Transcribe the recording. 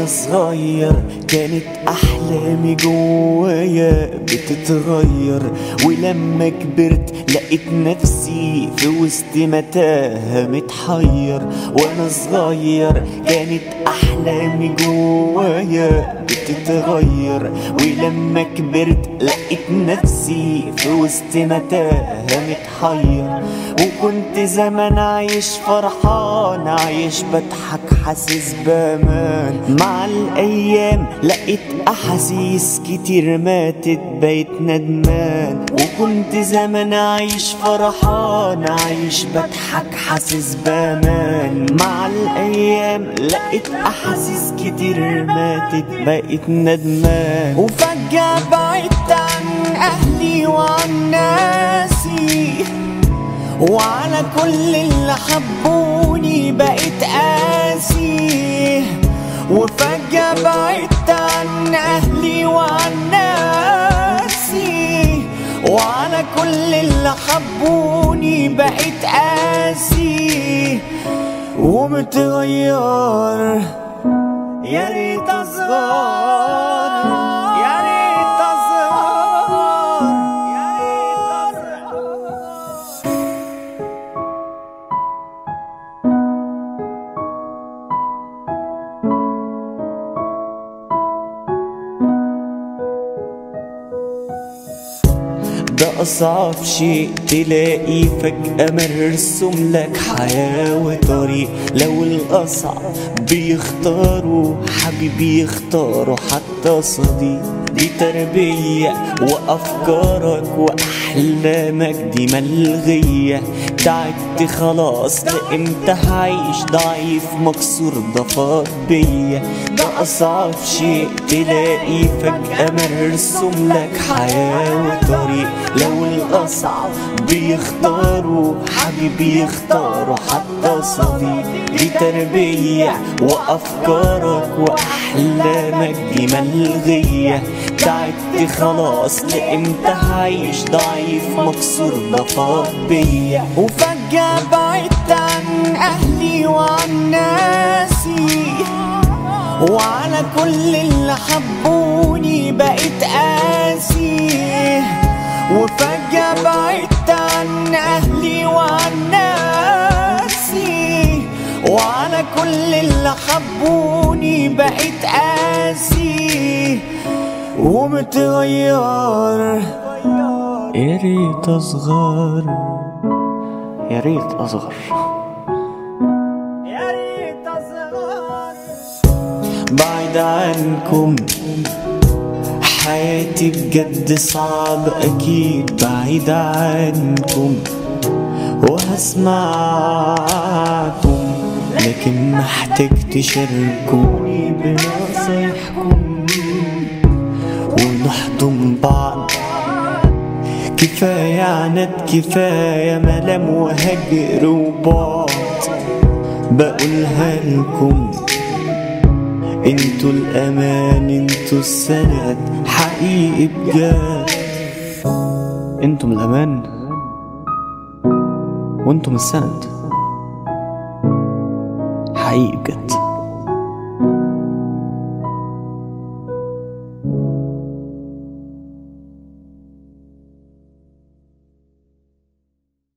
صغير كانت أحلامي جوايا بتتغير، ولما كبرت لقيت نفسي في وسط متاهة متحير. وانا صغير كانت أحلامي جوايا بتتغير، ولما كبرت لقيت نفسي في وسط متاهة متحير. وكنت زمان عايش فرحان، عايش بضحك حاسس بامان. مع الايام لقيت احاسيس كتير ماتت بقيت ندمان. وكنت زمان عايش فرحان، عايش بضحك حاسس بامان. مع الايام لقيت احاسيس كتير ماتت بقيت ندمان. وفجأة بعدت عن اهلي وعن ناسي، وعلى كل اللي حبوني بقيت قاسي. وفجأة بعدت عن أهلي وعن ناسي، وعلى كل اللي حبوني بقيت قاسي ومتغير. يا ريت أصغر، يا ريت أصغر، يا ريت أصغر. ده أصعب شيء تلاقي فجأة مرسوم لك حياة وطريق. لو الأصعب بيختاروا حبيبي يختاروا حتى صديق. دي تربية وأفكارك وأحلامك دي ملغية. تعبت خلاص لإمتى هعيش ضعيف مكسور ضفاك بيا. ده أصعب شيء تلاقي فجأة مرسوم لك حياة وطريق. لو الأصعب بيختاروا حبيبي يختاروا حتى صديق. دي تربية وأفكارك وأحلامك دي ملغية. تعبت خلاص لإمتى هعيش ضعيف مكسور ضفاك بيا. وفجأة بعدت عن أهلي وعن ناسي، وعلى كل اللي حبوني بقيت قاسي. وفجأة بعدت عن أهلي وعن ناسي، وعلى كل اللي حبوني بقيت قاسي ومتغير. يا ريت أصغر، يا ريت أصغر، يا ريت أصغر. بعيد عنكم حياتي بجد صعب أكيد. بعيد عنكم وهسمعكم، لكن محتاج تشاركوني بنصايحكم ونحضن بعض. كفاية عناد كفاية ملام وهجر وبعد. بقولها لكم انتوا الأمان، انتوا السند حقيقي بجد. انتم الأمان وانتم السند حقيقي بجد.